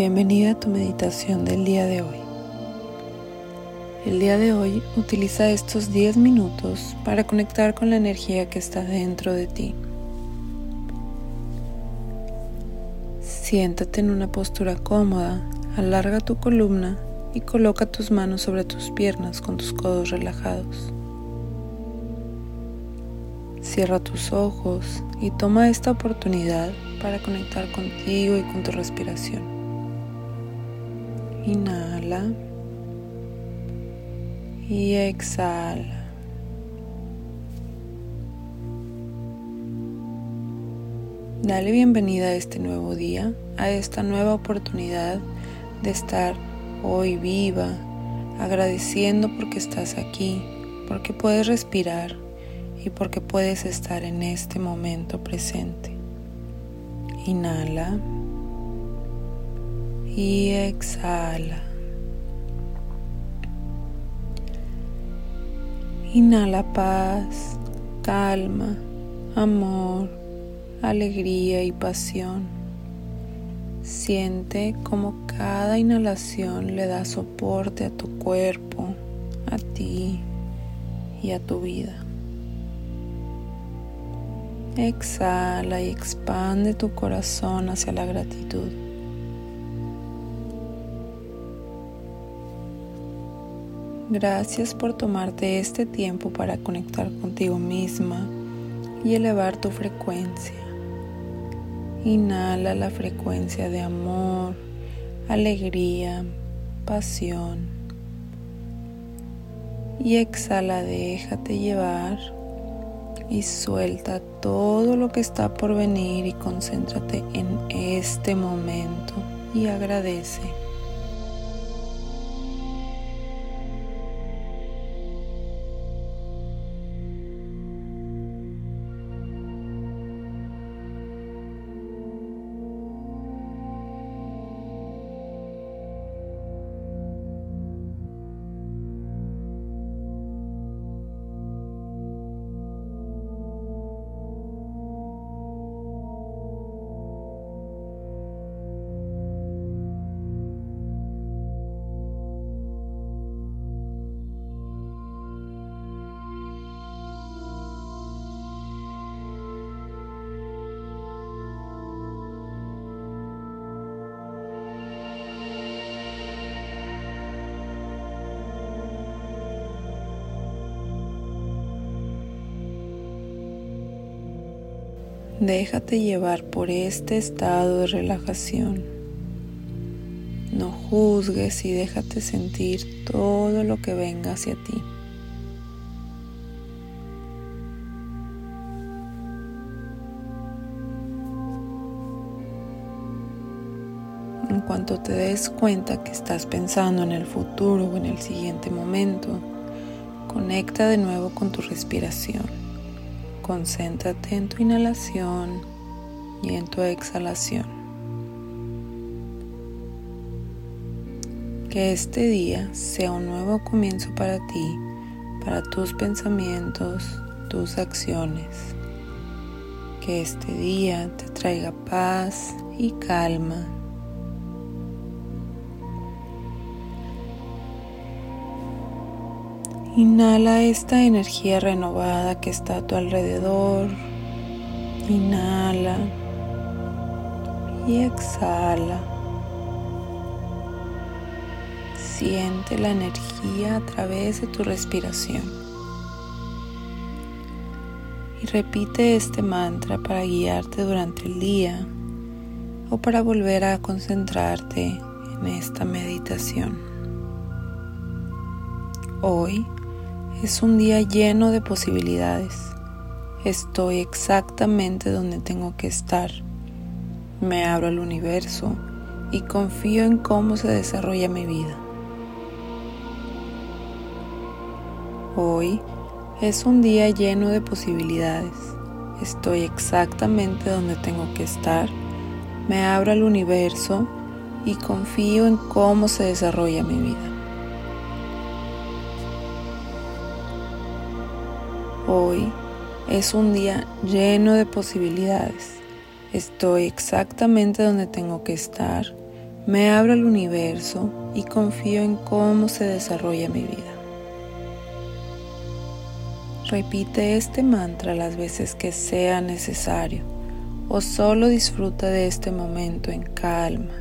Bienvenida a tu meditación del día de hoy. El día de hoy utiliza estos 10 minutos para conectar con la energía que está dentro de ti. Siéntate en una postura cómoda, alarga tu columna y coloca tus manos sobre tus piernas con tus codos relajados. Cierra tus ojos y toma esta oportunidad para conectar contigo y con tu respiración. Inhala y exhala. Dale bienvenida a este nuevo día, a esta nueva oportunidad de estar hoy viva, agradeciendo porque estás aquí, porque puedes respirar y porque puedes estar en este momento presente. Inhala y exhala. Inhala paz, calma, amor, alegría y pasión. Siente cómo cada inhalación le da soporte a tu cuerpo, a ti y a tu vida. Exhala y expande tu corazón hacia la gratitud. Gracias por tomarte este tiempo para conectar contigo misma y elevar tu frecuencia. Inhala la frecuencia de amor, alegría, pasión. Y exhala, déjate llevar y suelta todo lo que está por venir y concéntrate en este momento y agradece. Déjate llevar por este estado de relajación. No juzgues y déjate sentir todo lo que venga hacia ti. En cuanto te des cuenta que estás pensando en el futuro o en el siguiente momento, conecta de nuevo con tu respiración. Concéntrate en tu inhalación y en tu exhalación. Que este día sea un nuevo comienzo para ti, para tus pensamientos, tus acciones. Que este día te traiga paz y calma. Inhala esta energía renovada que está a tu alrededor. Inhala y exhala. Siente la energía a través de tu respiración. Y repite este mantra para guiarte durante el día o para volver a concentrarte en esta meditación. Hoy es un día lleno de posibilidades. Estoy exactamente donde tengo que estar. Me abro al universo y confío en cómo se desarrolla mi vida. Hoy es un día lleno de posibilidades. Estoy exactamente donde tengo que estar. Me abro al universo y confío en cómo se desarrolla mi vida. Hoy es un día lleno de posibilidades. Estoy exactamente donde tengo que estar. Me abro al universo y confío en cómo se desarrolla mi vida. Repite este mantra las veces que sea necesario o solo disfruta de este momento en calma.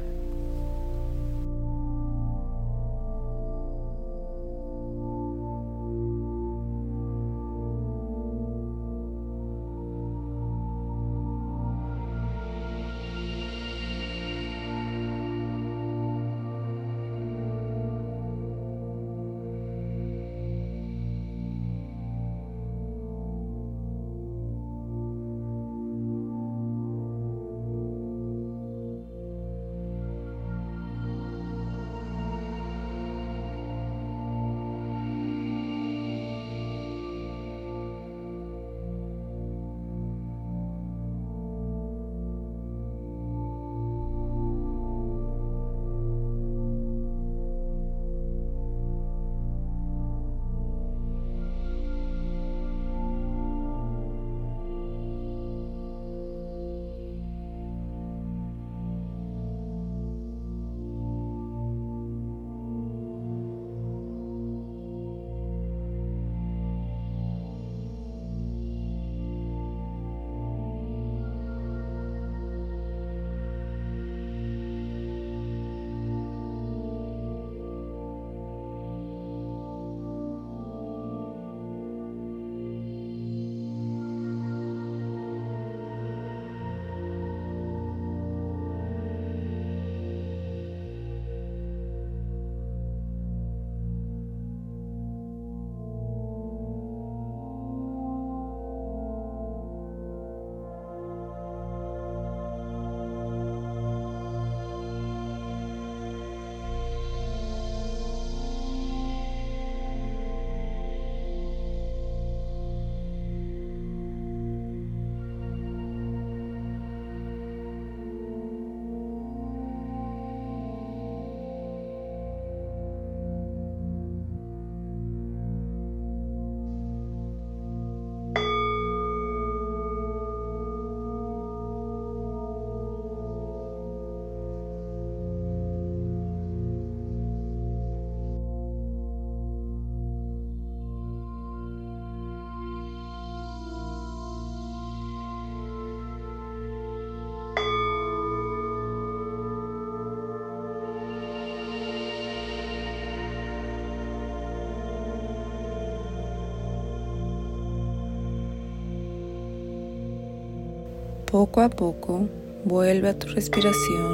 Poco a poco, vuelve a tu respiración.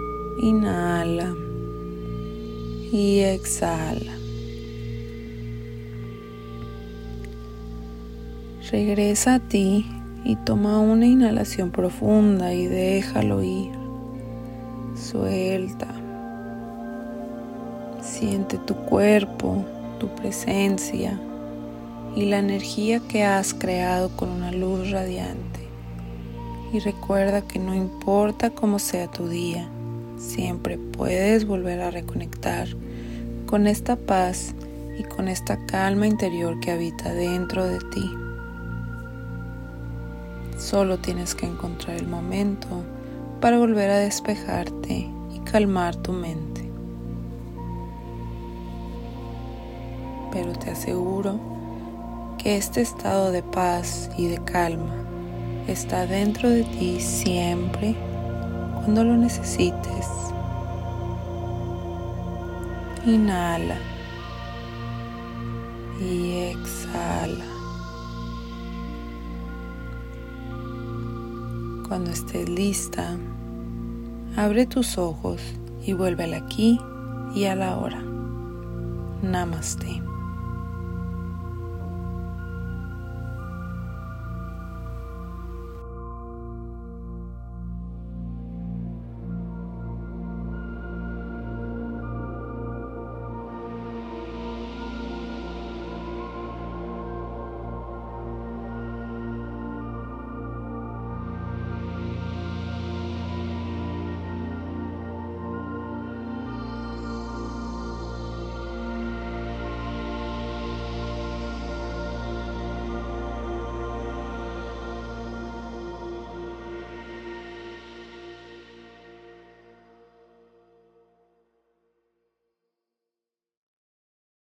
Inhala y exhala. Regresa a ti y toma una inhalación profunda y déjalo ir. Suelta. Siente tu cuerpo, tu presencia y la energía que has creado con una luz radiante. Y recuerda que no importa cómo sea tu día, siempre puedes volver a reconectar con esta paz y con esta calma interior que habita dentro de ti. Solo tienes que encontrar el momento para volver a despejarte y calmar tu mente. Pero te aseguro que este estado de paz y de calma está dentro de ti siempre cuando lo necesites. Inhala y exhala. Cuando estés lista, abre tus ojos y vuelve al aquí y a la ahora. Namaste.